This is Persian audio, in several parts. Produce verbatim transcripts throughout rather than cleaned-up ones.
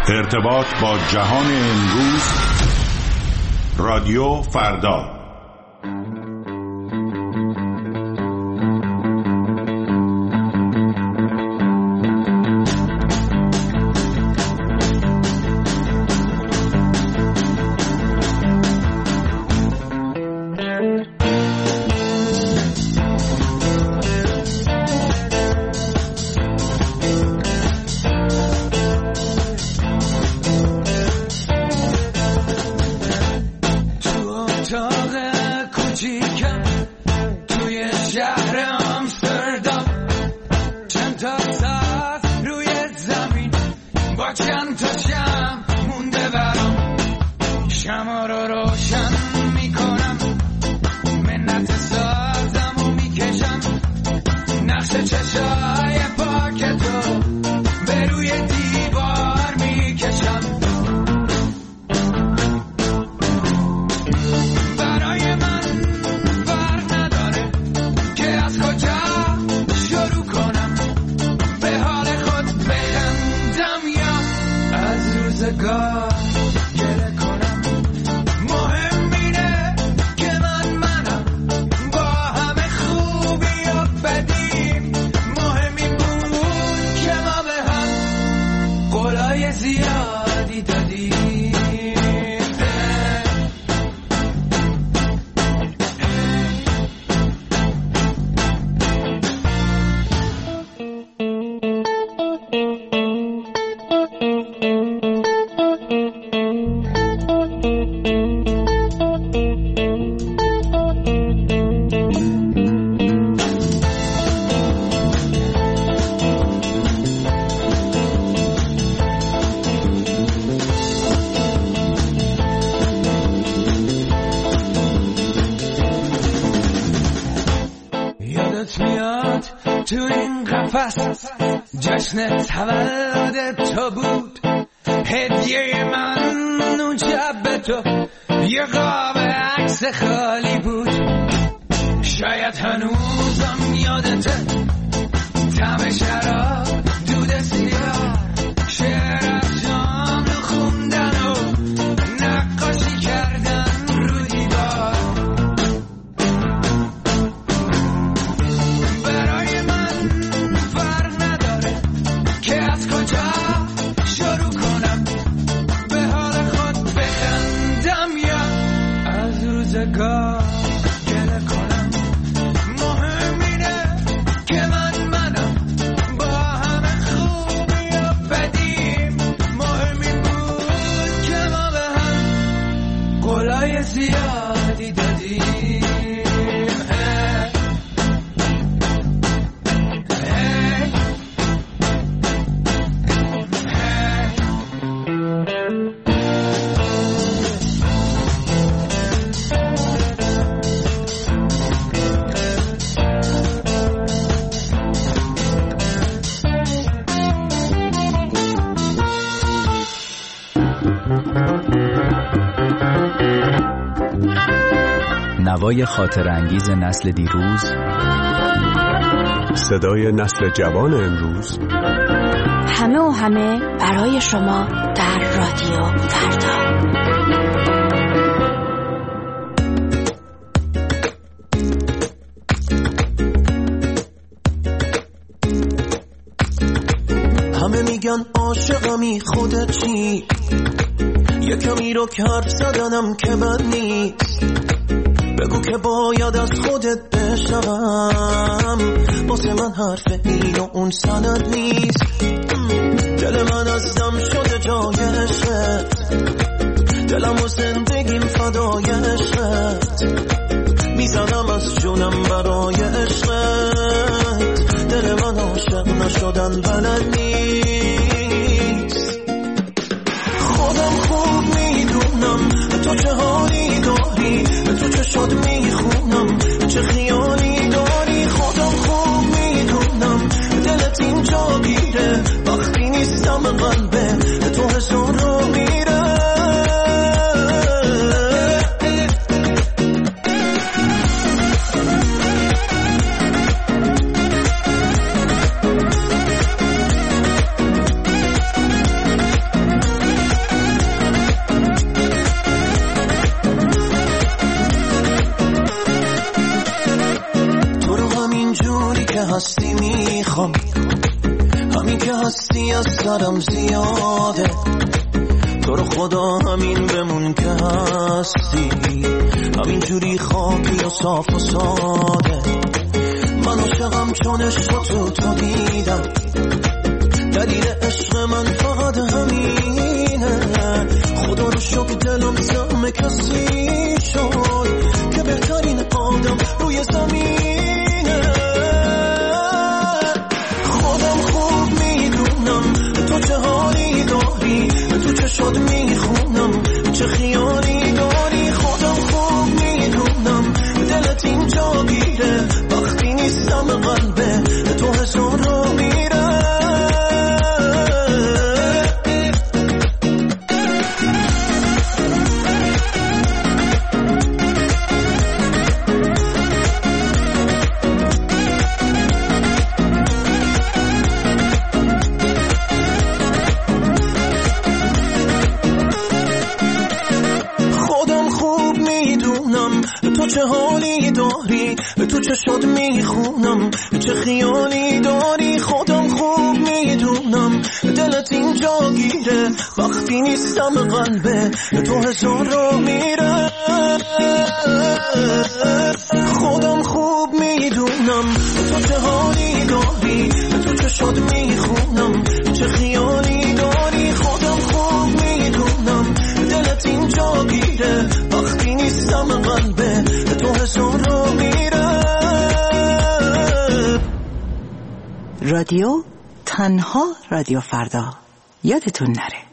ارتباط با جهان امروز، رادیو فردا. جشن تولد تو بود، هدیه من اون شب به تو یه قاب عکس خالی بود. شاید هنوزم یادته طعم شراب، دود سیاه، شعر از جام رو خوندن و نقاشی کردن رو دیوار. برای من فرق نداره که از کجا شروع کنم، به حال خود بخندم یا از روزگار گله کنم. مهم اینه که من منم با همه خوبی و بدیم. مهم این بود که ما به هم قولای زیادی دادیم. نوای خاطر انگیز نسل دیروز، صدای نسل جوان امروز، همه و همه برای شما در رادیو فردا. همه میگن عاشقمی، خودت چی؟ یه کمی رو که حرف زدنم که بد نیست. بگو که باید از خودت بشنوم، واسه من حرف این و اون سند نیست. دل من از دم شده جای عشقت، دلم و زندگیم فدای عشقت. میزنم از جونم برای عشقت، دل من عاشق نشدن بلد نیست. خودم خوب میدونم تو چه حالی داری، تو چه شاد میخونم، چه خیالی داری. خودم خوب میدونم دلت اینجا گیره، وقتی نیستم قلبه تو هزار رو میره. چیزی از سرم زیاده، تو رو خدا همین بمون که هستی، همین جوری خاکی و صاف و ساده. من عاشقم چون عشق تو تو دیدم، دلیل عشق من فقط همینه. خدا رو شکر دلم زم کسی شد که بهترین آدم روی زمینه. خودم خوب میدونم تو چه حالی داری، تو چه شد میخونم چه خیالی داری. خودم خوب میدونم دلت اینجا گیره، وقتی نیستم قلبه تو هزار رو میره. تو چه حالی داری، تو چه شد میخونم چه خیالی داری. خودم خوب میدونم دلت اینجا گیره، وقتی نیستم قلبه تو هزار رو میره. خودم خوب میدونم تو چه حالی داری، تو چه شد میخونم چه خیالی داری. خودم خوب میدونم دلت اینجا گیره، وقتی نیستم قلبه تو هزار رو میره. رادیو تنها رادیو فردا، یادتون نره.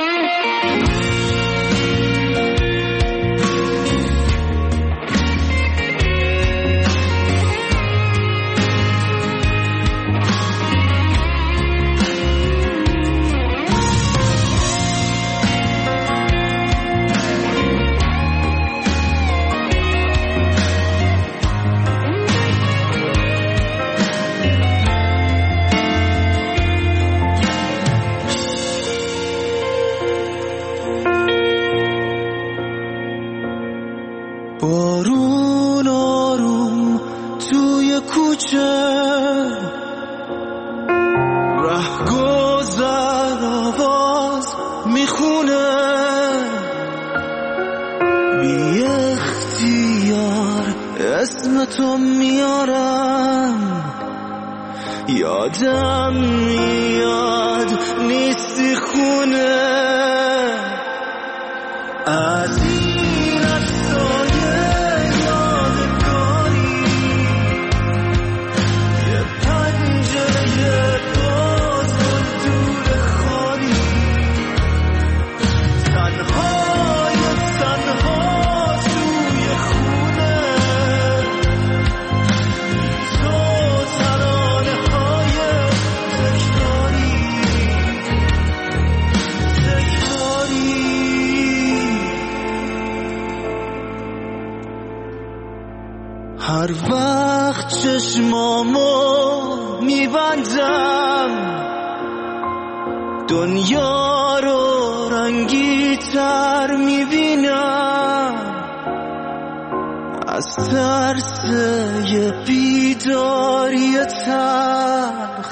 بارون آروم توی کوچه، رهگذر آواز میخونه، بی اختیار اسم تو میارم، یادم میاد نیستی خونه. از این رفتای یادگاری یه پنجره باز و دور خالی، تنهای تنها توی خونه، تو ترانه های تکراری تکراری. هر وقت چشمامو میبندم، دنیا رو رنگی تر میبینم، از ترس یه بیداری تلخ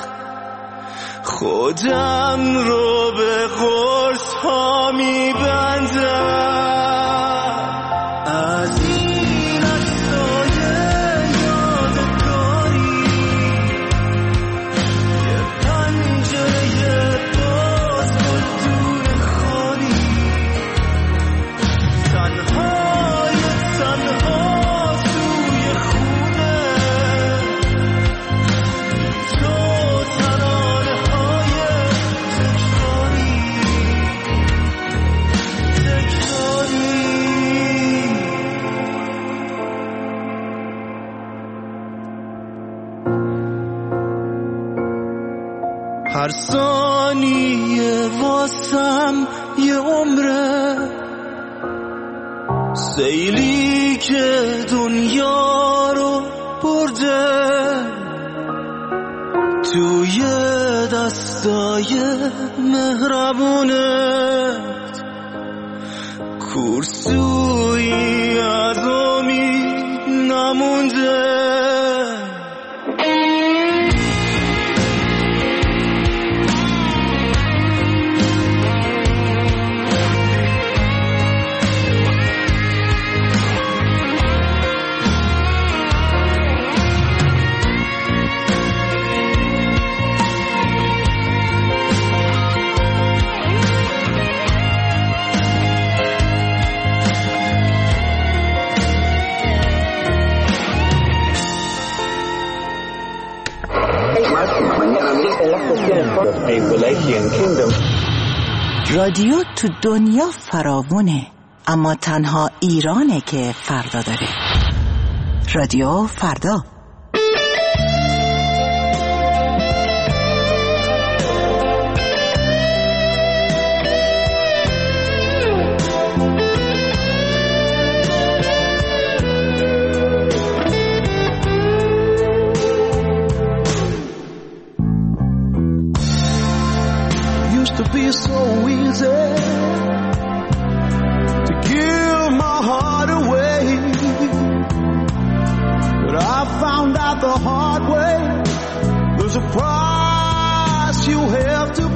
خودم رو به قرص ها میبندم. از این عکسای یادگاری یه پنجره باز و دور خالی، تنهای تنها توی خونه، تو ترانه های تکراری تکراری. هر ثانیه واسم یه عمره، سیلی که دنیا رو برده توی دستای مهربونت، کورسویی از امید نمونده. رادیو تو دنیا فراوونه، اما تنها ایرانه که فردا داره. رادیو فردا. To be so easy to give my heart away, but I found out the hard way there's a price you have to